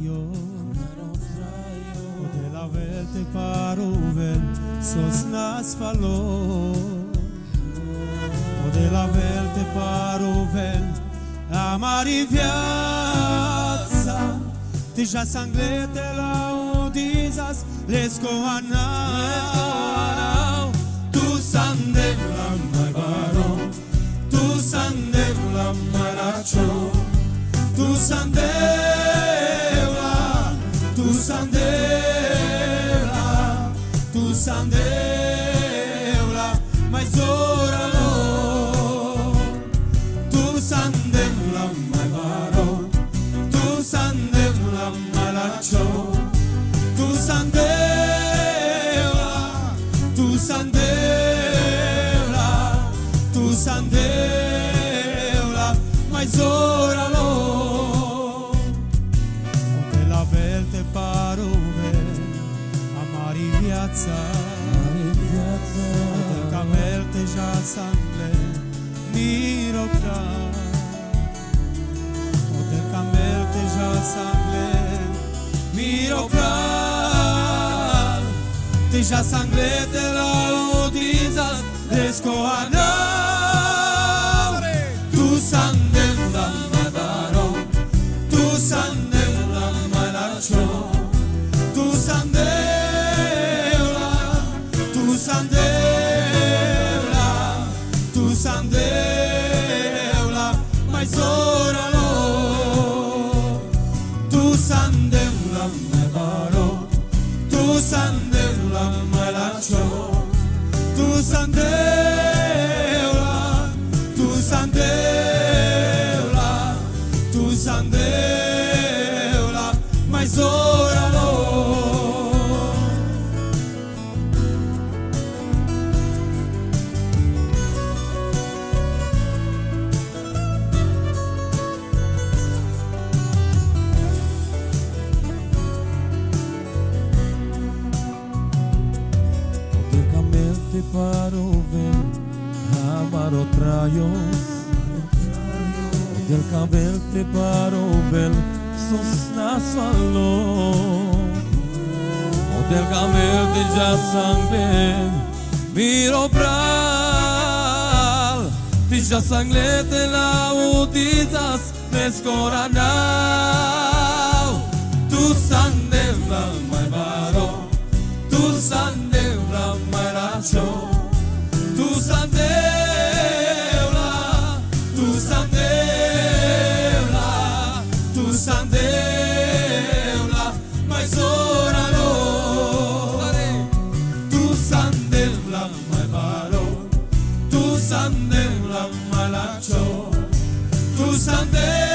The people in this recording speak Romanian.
O de la vel te paruvel sosnas falou. O de la vel te paruvel amari viața. Deja sanglete la udizas lescoanau. Tu sandem la mai baron, tu sandem la mai racho, tu sandela, tu sandela, tu sandela, mai zora lo. Tu sandem la mai baron, tu sandem la mai racho, tu sandela, tu sandela, tu sandela, mai zora lo. De la vel te paruvel amari viața. Del camel te ja sangle miropra. Del camel te ja sangle miropra. Te ja sangle te la udizas descoanau. Tu sandem la mai baron, tu sandem la mai racho, tu sandela, tu sandela, tu sandela, mai zora lo. Tu sandem la mai baron, tu sandem la mai racho, tu sandela, tu sandela, tu sandela, mai zora lo. Del camel te paruvel amaro traio. Del camel te paruvel sosnas falou. O del camel te ja sangle miropral. Te ja sangle te la udizas descoranau. Tu sandem la mai baron, tu sandem la mai racho, tu sandela, tu sandela, tu sandela, mai zora lo. Tu sandela mai baron, tu sandela mai racho, tu sandela.